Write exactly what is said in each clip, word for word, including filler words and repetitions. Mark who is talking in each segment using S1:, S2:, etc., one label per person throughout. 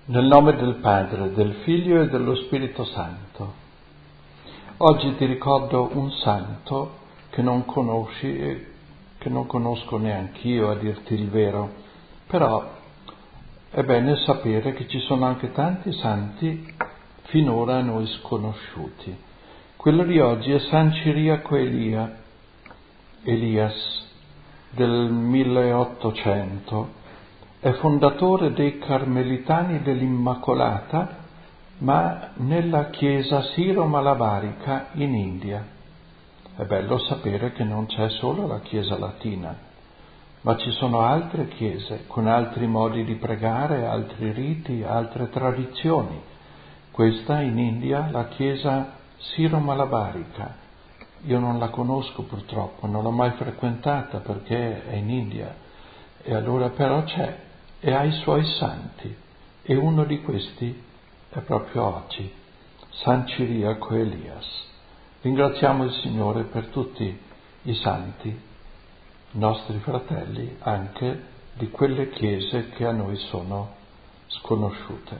S1: Nel nome del Padre, del Figlio e dello Spirito Santo. Oggi ti ricordo un santo che non conosci e che non conosco neanch'io, a dirti il vero, però è bene sapere che ci sono anche tanti santi finora a noi sconosciuti. Quello di oggi è San Ciriaco Elia, Elias del milleottocento. È fondatore dei Carmelitani dell'Immacolata, ma nella chiesa siro-malabarica in India. È bello sapere che non c'è solo la chiesa latina, ma ci sono altre chiese con altri modi di pregare, altri riti, altre tradizioni. Questa in India, la chiesa siro-malabarica. Io non la conosco purtroppo, non l'ho mai frequentata perché è in India, e allora però c'è e ha i suoi santi, e uno di questi è proprio oggi, San Ciriaco Elias. Ringraziamo il Signore per tutti i santi, nostri fratelli, anche di quelle chiese che a noi sono sconosciute.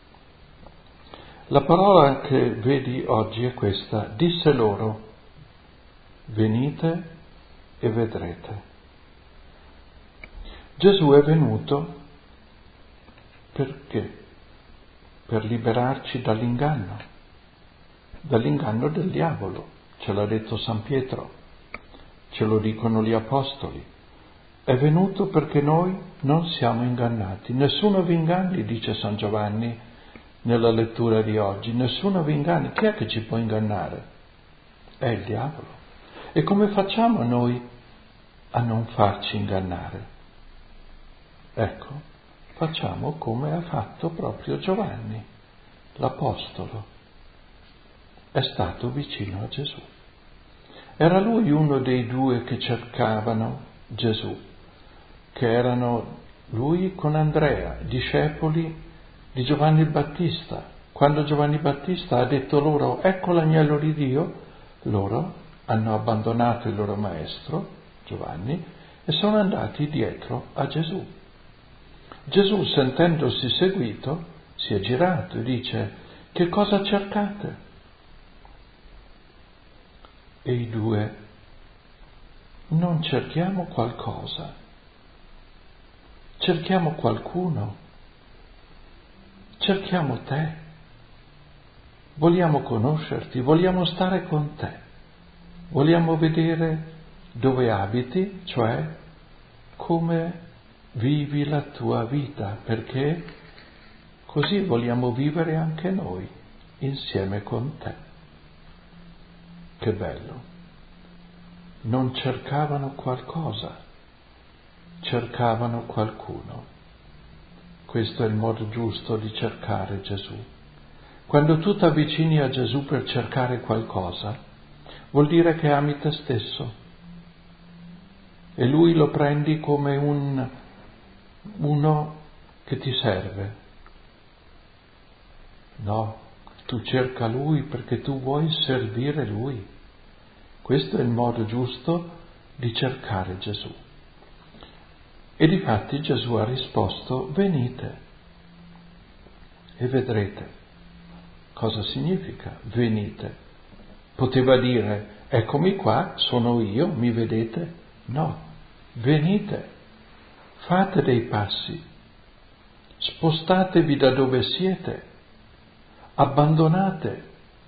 S1: La parola che vedi oggi è questa: disse loro: venite e vedrete. Gesù è venuto perché? Per liberarci dall'inganno, dall'inganno del diavolo, ce l'ha detto San Pietro, ce lo dicono gli Apostoli. È venuto perché noi non siamo ingannati. Nessuno vi inganni, dice San Giovanni nella lettura di oggi, nessuno vi inganni. Chi è che ci può ingannare? È il diavolo. E come facciamo noi a non farci ingannare? Ecco, facciamo come ha fatto proprio Giovanni, l'Apostolo. È stato vicino a Gesù. Era lui uno dei due che cercavano Gesù, che erano lui con Andrea, discepoli di Giovanni il Battista. Quando Giovanni Battista ha detto loro: ecco l'agnello di Dio, loro hanno abbandonato il loro maestro, Giovanni, e sono andati dietro a Gesù. Gesù, sentendosi seguito, si è girato e dice: che cosa cercate? E i due: non cerchiamo qualcosa, cerchiamo qualcuno, cerchiamo te, vogliamo conoscerti, vogliamo stare con te, vogliamo vedere dove abiti, cioè come vivi la tua vita, perché così vogliamo vivere anche noi insieme con te. Che bello! Non cercavano qualcosa, cercavano qualcuno. Questo è il modo giusto di cercare Gesù. Quando tu ti avvicini a Gesù per cercare qualcosa, vuol dire che ami te stesso e Lui lo prendi come un uno che ti serve. No, tu cerca Lui perché tu vuoi servire Lui. Questo è il modo giusto di cercare Gesù. E difatti Gesù ha risposto: venite e vedrete. Cosa significa venite? Poteva dire: eccomi qua, sono io, mi vedete? No, venite, fate dei passi, spostatevi da dove siete, abbandonate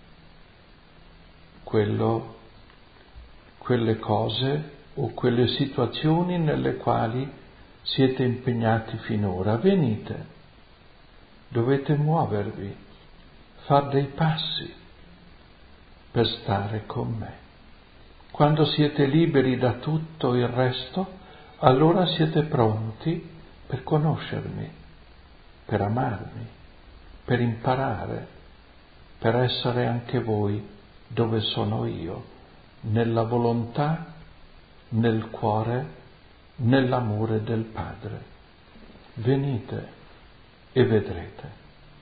S1: quello, quelle cose o quelle situazioni nelle quali siete impegnati finora. Venite, dovete muovervi, far dei passi per stare con me. Quando siete liberi da tutto il resto, allora siete pronti per conoscermi, per amarmi, per imparare, per essere anche voi dove sono io, nella volontà, nel cuore, nell'amore del Padre. Venite e vedrete.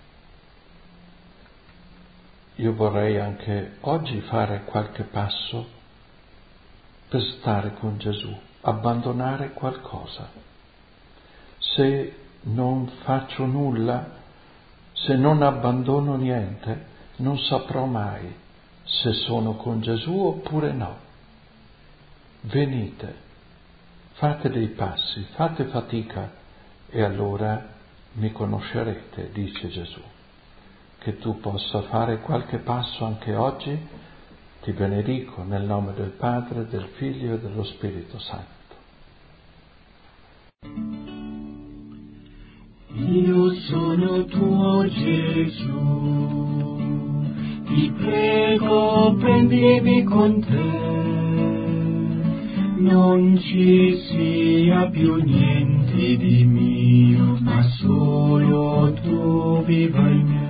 S1: Io vorrei anche oggi fare qualche passo per stare con Gesù, abbandonare qualcosa. Se non faccio nulla, Se non abbandono niente, non saprò mai se sono con Gesù oppure no. Venite, fate dei passi, fate fatica e allora mi conoscerete, dice Gesù. Che tu possa fare qualche passo anche oggi, ti benedico nel nome del Padre, del Figlio e dello Spirito Santo.
S2: Io sono tuo Gesù, ti prego prendimi con te, non ci sia più niente di mio, ma solo tu viva in me.